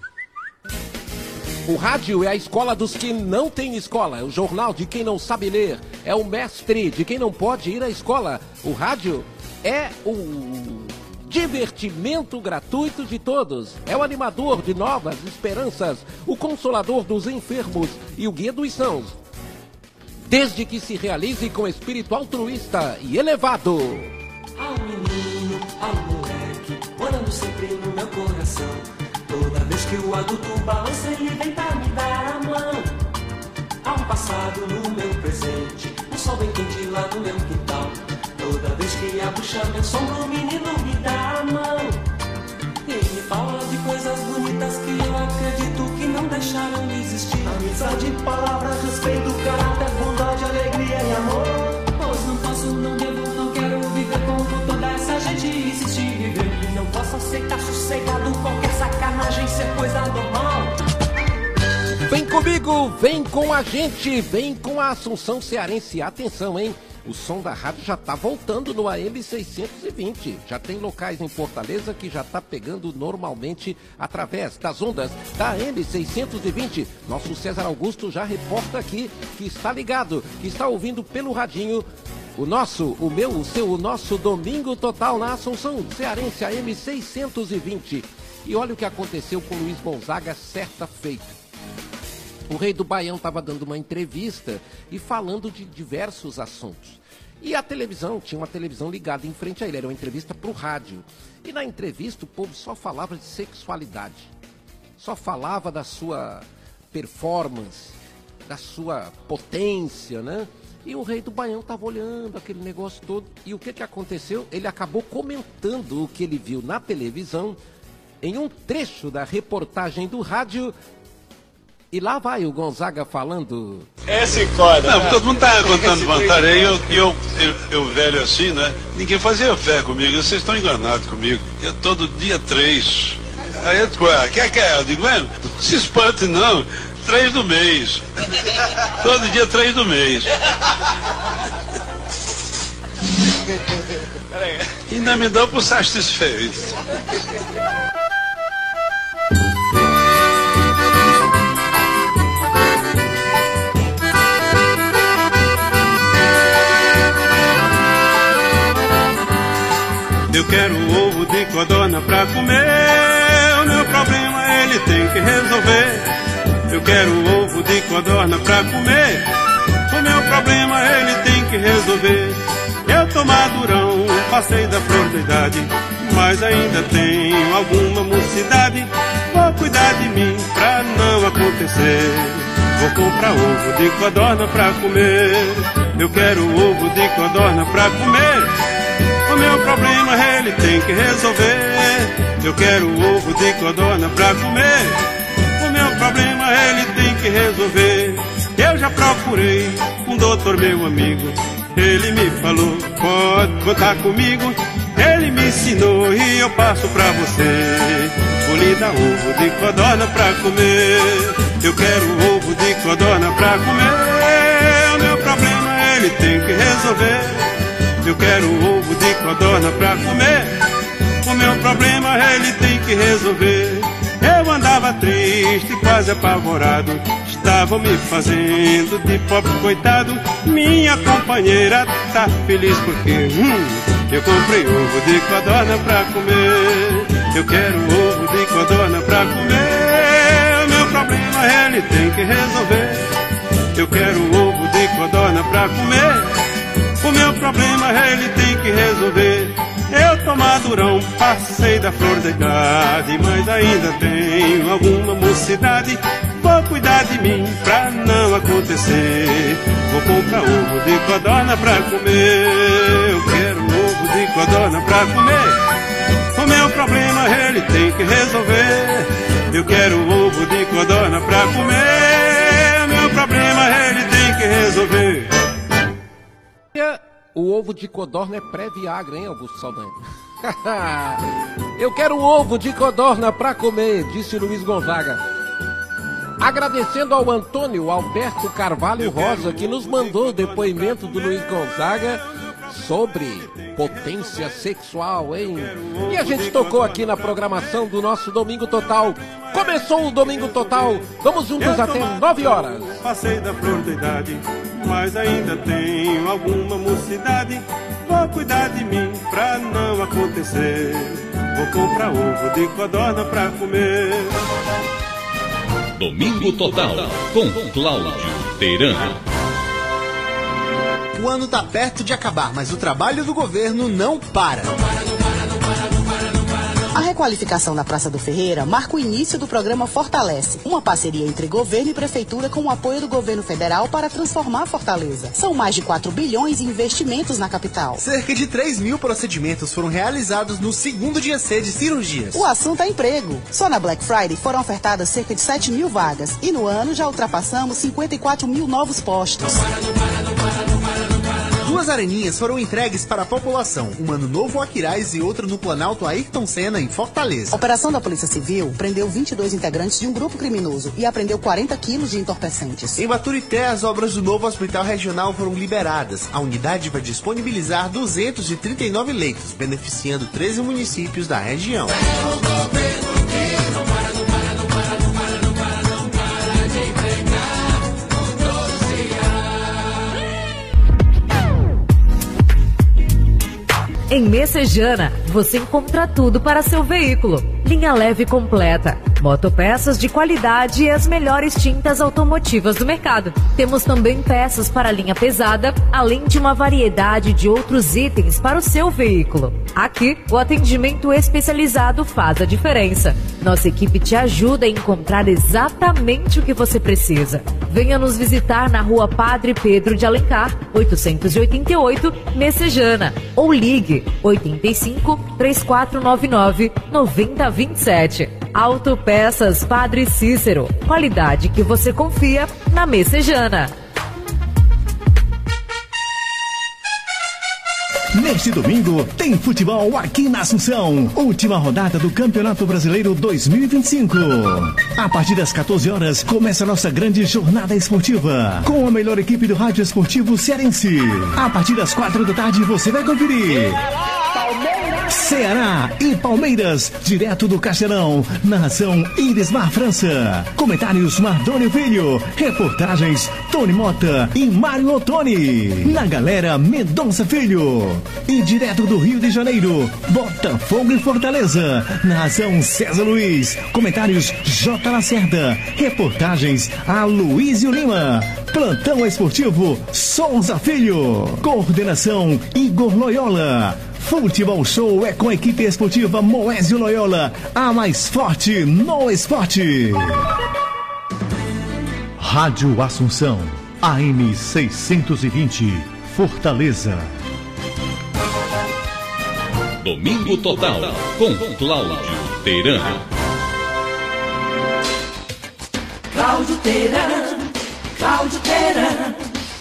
O rádio é a escola dos que não têm escola, é o jornal de quem não sabe ler, é o mestre de quem não pode ir à escola. O rádio é o divertimento gratuito de todos, é o animador de novas esperanças, o consolador dos enfermos e o guia dos sãos, desde que se realize com espírito altruísta e elevado. Ao menino, ao moleque, morando sempre no meu coração. Toda vez que o adulto balança, ele vem pra me dar a mão. Há um passado no meu presente, um sol bem quente lá no meu quintal. Toda vez que abuxa meu sombro, o menino me dá a mão. E me fala de coisas bonitas que eu acredito que não deixaram de existir. Amizade, palavras, respeito, caráter, bondade, alegria e amor. Pois não posso, não devo, não quero viver como toda essa gente insiste em viver. E não posso aceitar sossegado qualquer sacanagem ser coisa normal. Vem comigo, vem com a gente, vem com a Assunção Cearense. Atenção, hein? O som da rádio já está voltando no AM 620. Já tem locais em Fortaleza que já está pegando normalmente através das ondas da AM 620. Nosso César Augusto já reporta aqui que está ligado, que está ouvindo pelo radinho o nosso Domingo Total na Assunção Cearense AM 620. E olha o que aconteceu com Luiz Gonzaga certa feita. O Rei do Baião estava dando uma entrevista e falando de diversos assuntos. E a televisão, tinha uma televisão ligada em frente a ele, era uma entrevista para o rádio. E na entrevista o povo só falava de sexualidade. Só falava da sua performance, da sua potência, né? E o Rei do Baião estava olhando aquele negócio todo. E o que aconteceu? Ele acabou comentando o que ele viu na televisão em um trecho da reportagem do rádio. E lá vai o Gonzaga falando. Esse corda. Não, todo mundo tá contando vantagem aí, eu velho assim, né? Ninguém fazia fé comigo, vocês estão enganados comigo. Eu todo dia 3. Aí eu digo, que é? Eu digo, mano, não se espante não, 3 do mês. Todo dia 3 do mês. Ainda me dão por satisfeito. Eu quero ovo de codorna pra comer, o meu problema ele tem que resolver. Eu quero ovo de codorna pra comer, o meu problema ele tem que resolver. Eu tô madurão, passei da flor da idade, mas ainda tenho alguma mocidade. Vou cuidar de mim pra não acontecer Vou comprar ovo de codorna pra comer. Eu quero ovo de codorna pra comer. O meu problema ele tem que resolver. Eu quero ovo de codorna pra comer. O meu problema ele tem que resolver. Eu já procurei um doutor meu amigo. Ele me falou, pode contar comigo. Ele me ensinou e eu passo pra você. Vou lhe dar ovo de codorna pra comer. Eu quero ovo de codorna pra comer. O meu problema ele tem que resolver. Eu quero ovo de codorna pra comer. O meu problema ele tem que resolver. Eu andava triste, quase apavorado. Estavam me fazendo de pobre coitado. Minha companheira tá feliz porque eu comprei ovo de codorna pra comer. Eu quero ovo de codorna pra comer. O meu problema ele tem que resolver. Eu quero ovo de codorna pra comer. O meu problema ele tem que resolver. Eu tô madurão, passei da flor da idade, mas ainda tenho alguma mocidade. Vou cuidar de mim pra não acontecer. Vou comprar ovo de codorna pra comer. Eu quero ovo de codorna pra comer. O meu problema ele tem que resolver. Eu quero ovo de codorna pra comer. O meu problema ele tem que resolver. O ovo de codorna é pré-Viagra, hein, Augusto Saldanha? Eu quero um ovo de codorna pra comer, disse Luiz Gonzaga. Agradecendo ao Antônio Alberto Carvalho Rosa, que nos mandou o depoimento do Luiz Gonzaga sobre potência sexual, hein? E a gente tocou aqui na programação do nosso Domingo Total. Começou o Domingo Total, vamos juntos até 9 horas. Passei da flor da idade, mas ainda tenho alguma mocidade. Vou cuidar de mim pra não acontecer. Vou comprar ovo de codorna pra comer. Domingo Total, com Cláudio Teran. O ano tá perto de acabar, mas o trabalho do governo não para. A requalificação na Praça do Ferreira marca o início do programa Fortalece, uma parceria entre governo e prefeitura com o apoio do governo federal para transformar Fortaleza. São mais de 4 bilhões em investimentos na capital. Cerca de 3.000 procedimentos foram realizados no segundo dia C de cirurgias. O assunto é emprego. Só na Black Friday foram ofertadas cerca de 7.000 vagas e no ano já ultrapassamos 54.000 novos postos. 2 areninhas foram entregues para a população, uma no Novo Aquiraz e outra no Planalto Ayrton Senna, em Fortaleza. A operação da Polícia Civil prendeu 22 integrantes de um grupo criminoso e apreendeu 40 quilos de entorpecentes. Em Baturité, as obras do novo hospital regional foram liberadas. A unidade vai disponibilizar 239 leitos, beneficiando 13 municípios da região. Em Messejana, você encontra tudo para seu veículo. Linha leve completa, motopeças de qualidade e as melhores tintas automotivas do mercado. Temos também peças para a linha pesada, além de uma variedade de outros itens para o seu veículo. Aqui, o atendimento especializado faz a diferença. Nossa equipe te ajuda a encontrar exatamente o que você precisa. Venha nos visitar na Rua Padre Pedro de Alencar, 888, Messejana, ou ligue 85 3499 9027. Autopeças Padre Cícero, qualidade que você confia na Messejana. Neste domingo, tem futebol aqui na Assunção. Última rodada do Campeonato Brasileiro 2025. A partir das 14 horas, começa a nossa grande jornada esportiva. Com a melhor equipe do rádio esportivo cearense. A partir das 4 da tarde, você vai conferir Ceará e Palmeiras, direto do Castelão. Narração Irismar França. Comentários Mardônio Filho. Reportagens Tony Mota e Mário Ottoni. Na galera Mendonça Filho. E direto do Rio de Janeiro, Botafogo e Fortaleza. Narração César Luiz. Comentários J. Lacerda. Reportagens Aloísio Lima. Plantão esportivo Souza Filho. Coordenação Igor Loyola. Futebol Show é com a equipe esportiva Moésio Loyola, a mais forte no esporte. Rádio Assunção, AM 620, Fortaleza. Domingo Total, com Cláudio Teran. Cláudio Teran.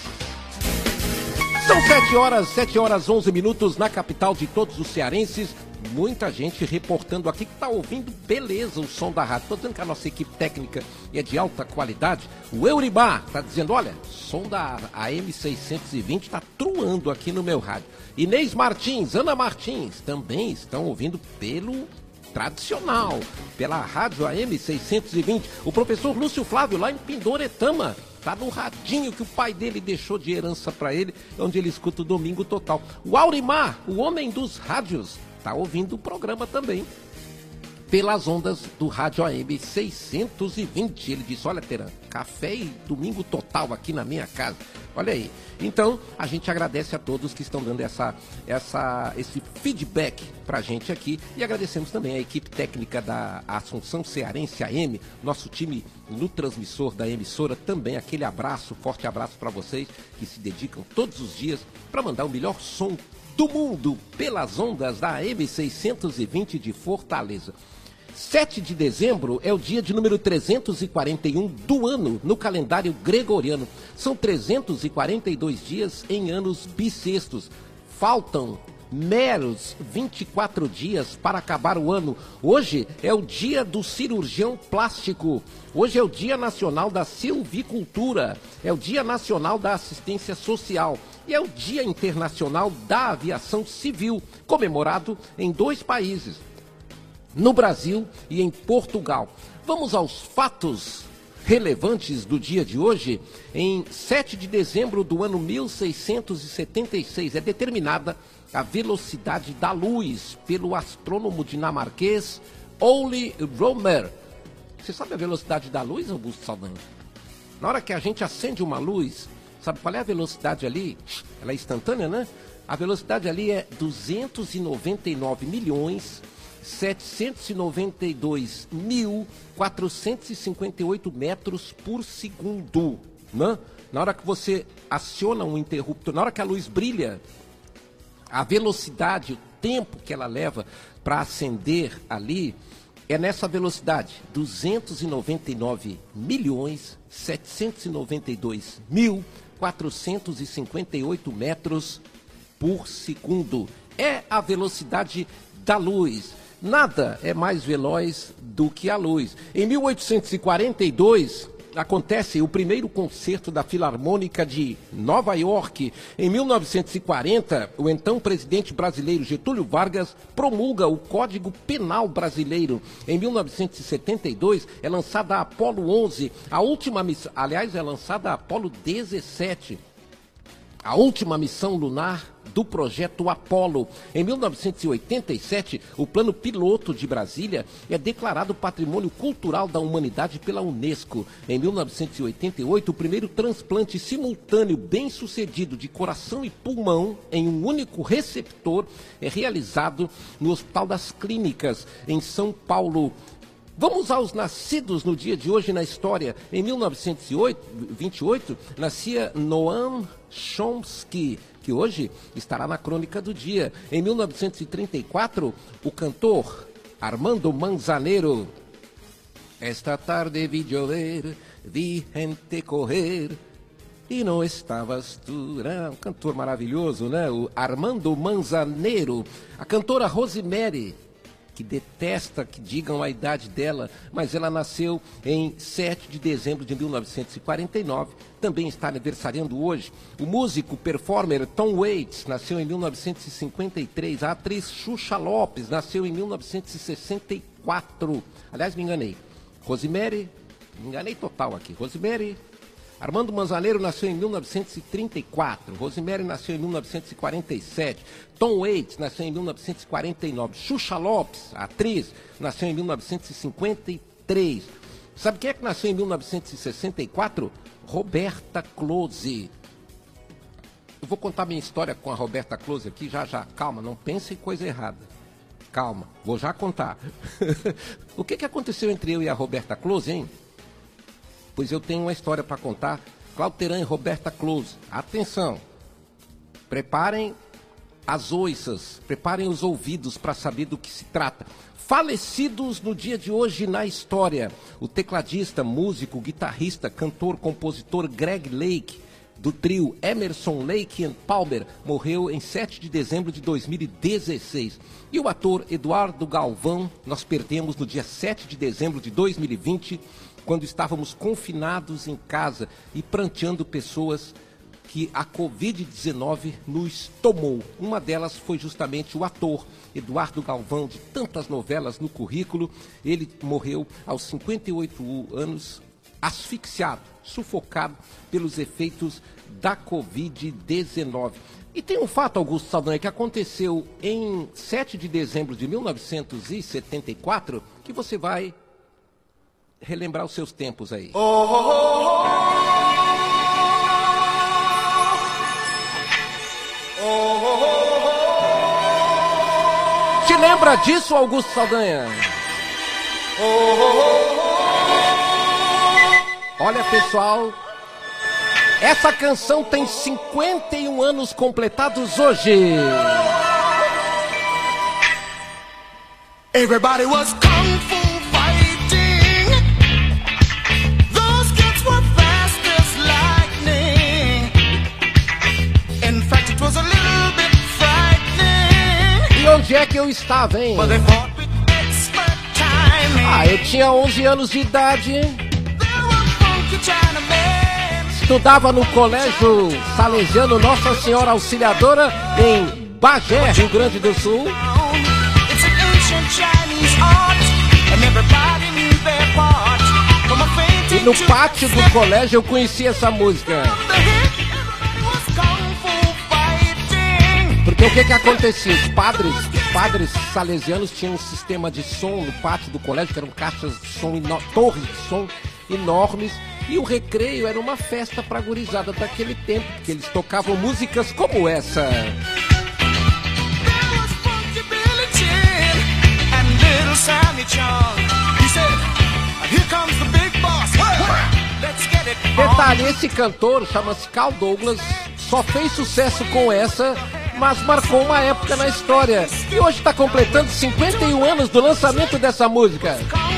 São 7 horas 11 minutos na capital de todos os cearenses. Muita gente reportando aqui que está ouvindo beleza o som da rádio. Estou dizendo que a nossa equipe técnica é de alta qualidade. O Euribá está dizendo, olha, som da AM 620 está truando aqui no meu rádio. Inês Martins, Ana Martins, também estão ouvindo pelo tradicional, pela rádio AM 620. O professor Lúcio Flávio, lá em Pindoretama, está no radinho que o pai dele deixou de herança para ele, onde ele escuta o Domingo Total. O Aurimar, o homem dos rádios, está ouvindo o programa também pelas ondas do rádio AM 620. Ele disse, olha, Teran, café e Domingo Total aqui na minha casa. Olha aí. Então, a gente agradece a todos que estão dando esse feedback pra gente aqui. E agradecemos também a equipe técnica da Assunção Cearense AM, nosso time no transmissor da emissora. Também aquele abraço, forte abraço para vocês que se dedicam todos os dias para mandar o melhor som do mundo pelas ondas da AM 620 de Fortaleza. 7 de dezembro é o dia de número 341 do ano no calendário gregoriano. São 342 dias em anos bissextos. Faltam meros 24 dias para acabar o ano. Hoje é o dia do cirurgião plástico. Hoje é o Dia Nacional da Silvicultura. É o Dia Nacional da Assistência Social. E é o Dia Internacional da Aviação Civil, comemorado em 2 países, no Brasil e em Portugal. Vamos aos fatos relevantes do dia de hoje. Em 7 de dezembro do ano 1676 é determinada a velocidade da luz pelo astrônomo dinamarquês Ole Romer. Você sabe a velocidade da luz, Augusto Saldanha? Na hora que a gente acende uma luz, sabe qual é a velocidade ali? Ela é instantânea, né? A velocidade ali é 299.792.458 metros por segundo, né? Na hora que você aciona um interruptor, na hora que a luz brilha, a velocidade, o tempo que ela leva para acender ali, é nessa velocidade, 299.792.458 metros por segundo. É a velocidade da luz. Nada é mais veloz do que a luz. Em 1842, acontece o primeiro concerto da Filarmônica de Nova York. Em 1940, o então presidente brasileiro Getúlio Vargas promulga o Código Penal Brasileiro. Em 1972, é lançada a Apollo 11, a última missão, aliás, é lançada a Apollo 17, a última missão lunar do projeto Apollo. Em 1987, o Plano Piloto de Brasília é declarado Patrimônio Cultural da Humanidade pela Unesco. Em 1988, o primeiro transplante simultâneo bem-sucedido de coração e pulmão em um único receptor é realizado no Hospital das Clínicas, em São Paulo. Vamos aos nascidos no dia de hoje na história. Em 1928, nascia Noam Chomsky, que hoje estará na crônica do dia. Em 1934, o cantor Armando Manzanero. Esta tarde vi llover, vi gente correr e não estavas tu. Um cantor maravilhoso, né? O Armando Manzanero. A cantora Rosemary, que detesta que digam a idade dela, mas ela nasceu em 7 de dezembro de 1949, também está aniversariando hoje. O músico, performer Tom Waits nasceu em 1953, a atriz Xuxa Lopes nasceu em 1964, aliás, me enganei, Rosemary, me enganei total aqui, Rosemary. Armando Manzanero nasceu em 1934, Rosemary nasceu em 1947, Tom Waits nasceu em 1949, Xuxa Lopes, a atriz, nasceu em 1953. Sabe quem é que nasceu em 1964? Roberta Close. Eu vou contar minha história com a Roberta Close aqui já. Calma, não pense em coisa errada. Calma, vou já contar. O que aconteceu entre eu e a Roberta Close, hein? Pois eu tenho uma história para contar. Cláudio Teran e Roberta Close, atenção, preparem as oiças, preparem os ouvidos para saber do que se trata. Falecidos no dia de hoje na história, o tecladista, músico, guitarrista, cantor, compositor Greg Lake, do trio Emerson, Lake and Palmer, morreu em 7 de dezembro de 2016. E o ator Eduardo Galvão, nós perdemos no dia 7 de dezembro de 2020, quando estávamos confinados em casa e pranteando pessoas que a Covid-19 nos tomou. Uma delas foi justamente o ator Eduardo Galvão, de tantas novelas no currículo. Ele morreu aos 58 anos, asfixiado, sufocado pelos efeitos da Covid-19. E tem um fato, Augusto Saldanha, que aconteceu em 7 de dezembro de 1974, que você vai relembrar os seus tempos aí. Te lembra disso, Augusto Saldanha? Olha, pessoal, essa canção tem 51 anos completados hoje. Everybody was kung fu fighting. Those kids were fast as lightning. In fact, it was a little bit frightening. E onde é que eu estava, hein? But they fought with expert timing. Ah, eu tinha 11 anos de idade. Estudava no Colégio Salesiano Nossa Senhora Auxiliadora, em Bagé, Rio Grande do Sul. E no pátio do colégio eu conheci essa música. Porque o que acontecia? Os padres salesianos tinham um sistema de som no pátio do colégio, que eram caixas de som, torres de som enormes. E o recreio era uma festa pra gurizada daquele tempo, porque eles tocavam músicas como essa. Detalhe, esse cantor chama-se Carl Douglas, só fez sucesso com essa, mas marcou uma época na história. E hoje está completando 51 anos do lançamento dessa música.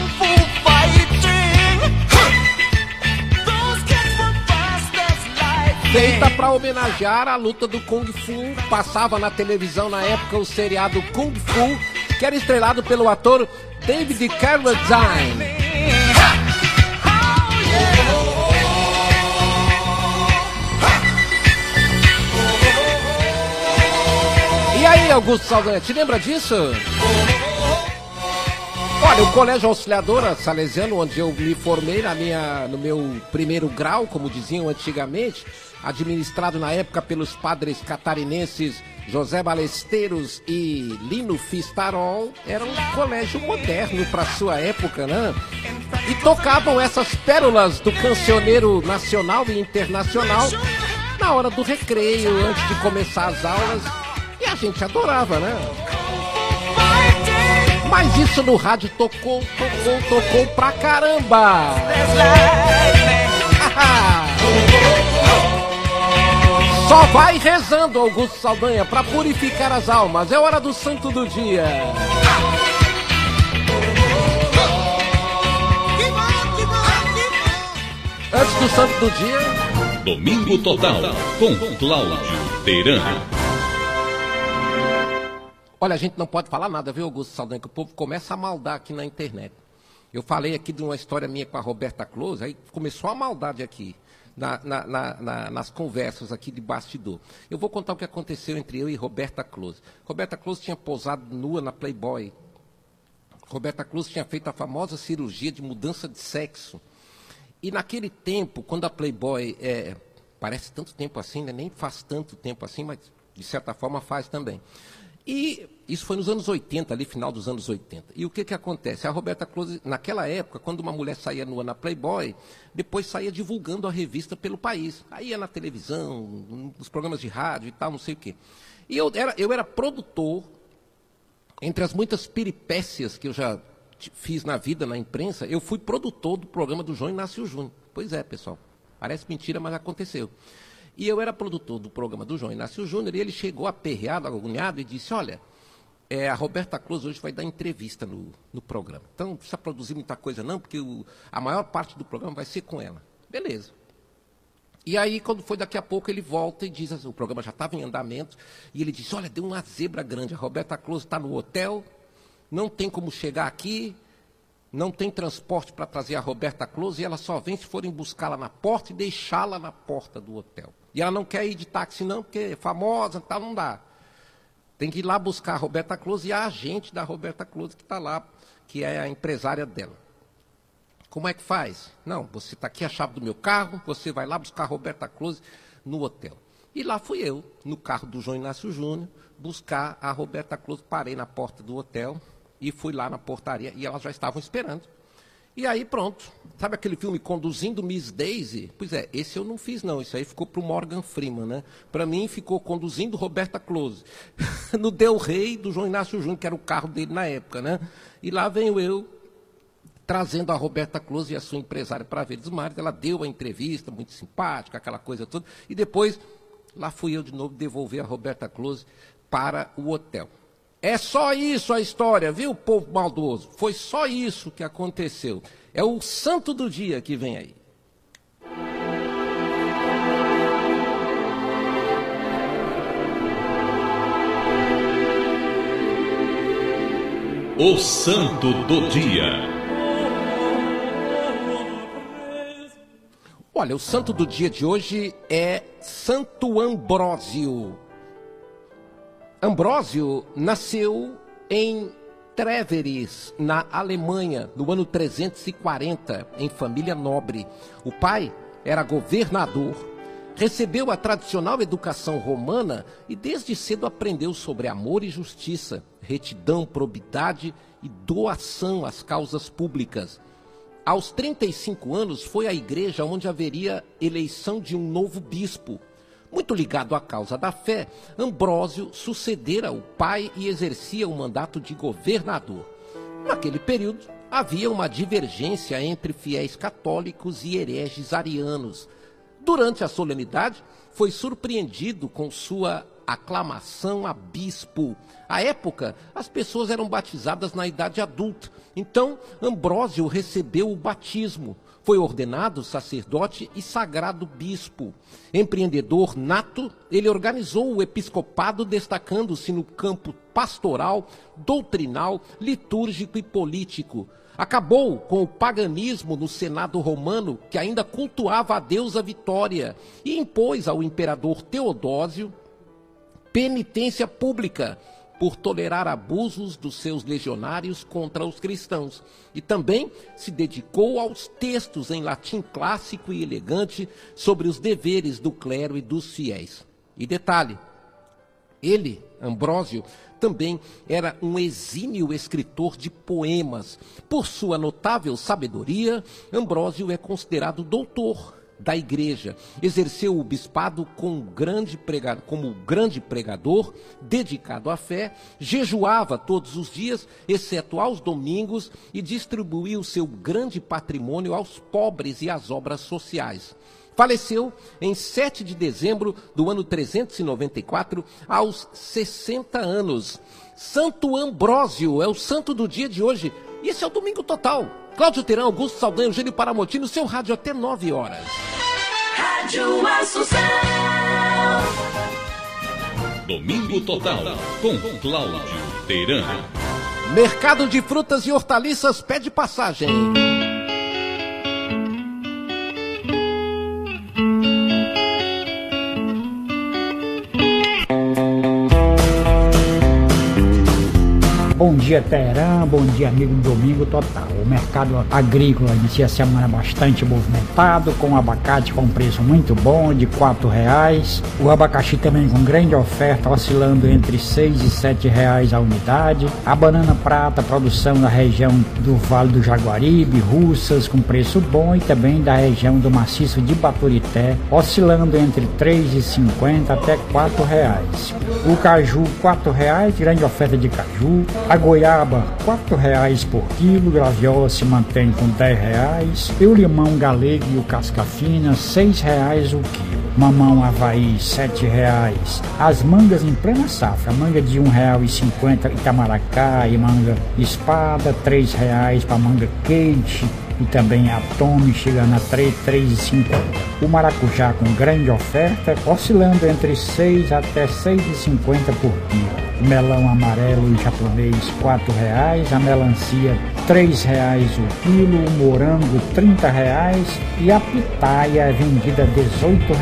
Feita para homenagear a luta do Kung Fu. Passava na televisão na época o seriado Kung Fu, que era estrelado pelo ator David Carradine. E aí, Augusto Saldanha, te lembra disso? Olha, o Colégio Auxiliadora Salesiano, onde eu me formei no meu primeiro grau, como diziam antigamente, administrado na época pelos padres catarinenses José Balesteiros e Lino Fistarol, era um colégio moderno para sua época, né? E tocavam essas pérolas do cancioneiro nacional e internacional na hora do recreio, antes de começar as aulas, e a gente adorava, né? Mas isso no rádio tocou pra caramba! Só vai rezando, Augusto Saldanha, pra purificar as almas. É hora do santo do dia. Antes do santo do dia... Domingo Total, com Cláudio Teran. Olha, a gente não pode falar nada, viu, Augusto Saldanha, que o povo começa a maldar aqui na internet. Eu falei aqui de uma história minha com a Roberta Close, aí começou a maldade aqui, nas conversas aqui de bastidor. Eu vou contar o que aconteceu entre eu e Roberta Close. Roberta Close tinha posado nua na Playboy. Roberta Close tinha feito a famosa cirurgia de mudança de sexo. E naquele tempo, quando a Playboy, parece tanto tempo assim, né? Nem faz tanto tempo assim, mas de certa forma faz também. E isso foi nos anos 80, ali, final dos anos 80. E o que acontece? A Roberta Close, naquela época, quando uma mulher saía nua na Playboy, depois saía divulgando a revista pelo país. Aí ia na televisão, nos programas de rádio e tal, não sei o quê. E eu era produtor, entre as muitas peripécias que eu já fiz na vida, na imprensa, eu fui produtor do programa do João Inácio Júnior. Pois é, pessoal, parece mentira, mas aconteceu. E eu era produtor do programa do João Inácio Júnior, e ele chegou aperreado, agoniado, e disse, olha, a Roberta Close hoje vai dar entrevista no programa. Então, não precisa produzir muita coisa não, porque a maior parte do programa vai ser com ela. Beleza. E aí, quando foi daqui a pouco, ele volta e diz, assim, o programa já estava em andamento, e ele disse, olha, deu uma zebra grande, a Roberta Close está no hotel, não tem como chegar aqui, não tem transporte para trazer a Roberta Close, e ela só vem se forem buscá-la na porta e deixá-la na porta do hotel. E ela não quer ir de táxi não, porque é famosa, tal, não dá. Tem que ir lá buscar a Roberta Close e a agente da Roberta Close que está lá, que é a empresária dela. Como é que faz? Não, você está aqui a chave do meu carro, você vai lá buscar a Roberta Close no hotel. E lá fui eu, no carro do João Inácio Júnior, buscar a Roberta Close. Parei na porta do hotel e fui lá na portaria e elas já estavam esperando. E aí pronto, sabe aquele filme Conduzindo Miss Daisy? Pois é, esse eu não fiz não, isso aí ficou para o Morgan Freeman, né? Para mim ficou Conduzindo Roberta Close, no Del Rey do João Inácio Júnior, que era o carro dele na época, né? E lá venho eu, trazendo a Roberta Close e a sua empresária para Verdes Mares. Ela deu a entrevista, muito simpática, aquela coisa toda, e depois lá fui eu de novo devolver a Roberta Close para o hotel. É só isso a história, viu, povo maldoso? Foi só isso que aconteceu. É o santo do dia que vem aí. O santo do dia. Olha, o santo do dia de hoje é Santo Ambrósio. Ambrósio nasceu em Treveris, na Alemanha, no ano 340, em família nobre. O pai era governador, recebeu a tradicional educação romana e desde cedo aprendeu sobre amor e justiça, retidão, probidade e doação às causas públicas. Aos 35 anos foi à igreja onde haveria eleição de um novo bispo. Muito ligado à causa da fé, Ambrósio sucedera o pai e exercia o mandato de governador. Naquele período, havia uma divergência entre fiéis católicos e hereges arianos. Durante a solenidade, foi surpreendido com sua aclamação a bispo. À época, as pessoas eram batizadas na idade adulta. Então, Ambrósio recebeu o batismo. Foi ordenado sacerdote e sagrado bispo. Empreendedor nato, ele organizou o episcopado destacando-se no campo pastoral, doutrinal, litúrgico e político. Acabou com o paganismo no Senado romano, que ainda cultuava a deusa Vitória, e impôs ao imperador Teodósio penitência pública por tolerar abusos dos seus legionários contra os cristãos. E também se dedicou aos textos em latim clássico e elegante sobre os deveres do clero e dos fiéis. E detalhe, ele, Ambrósio, também era um exímio escritor de poemas. Por sua notável sabedoria, Ambrósio é considerado doutor da igreja. Exerceu o bispado como grande pregador, dedicado à fé, jejuava todos os dias, exceto aos domingos, e distribuiu seu grande patrimônio aos pobres e às obras sociais. Faleceu em 7 de dezembro do ano 394, aos 60 anos. Santo Ambrósio é o santo do dia de hoje. E esse é o Domingo Total. Cláudio Teirão, Augusto Saldanha, Eugênio Paramotini, seu rádio até 9 horas. Rádio Assunção. Domingo Total, com Cláudio Teirão. Mercado de frutas e hortaliças pede passagem. Bom dia, Teherã, bom dia, amigo do Domingo Total. O mercado agrícola inicia a semana bastante movimentado, com o abacate com preço muito bom, de R$4. O abacaxi também com grande oferta, oscilando entre R$6 e R$7 a unidade. A banana prata, produção da região do Vale do Jaguaribe, Russas, com preço bom, e também da região do maciço de Baturité, oscilando entre R$3,50 até R$4. O caju, R$4, grande oferta de caju. A goiaba, R$4 por quilo, graviola se mantém com R$10. E o limão galego e o casca-fina, R$6 o quilo. Mamão Havaí, R$7. As mangas em plena safra, manga de R$1,50 Itamaracá e manga espada, R$3 para manga quente e também a Tome chegando a R$3,50. O maracujá com grande oferta, oscilando entre 6 até R$6,50 por quilo. O melão amarelo e japonês R$4, a melancia R$3 o quilo, o morango R$30 e a pitaia é vendida R$18